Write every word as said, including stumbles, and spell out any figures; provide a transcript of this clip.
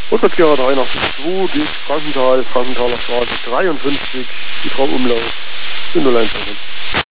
Rückwärtsgehrer dreiundachtzig zwei bis Frankenthal, Frankenthaler Straße dreiundfünfzig, die Frau Umlauf, null eins.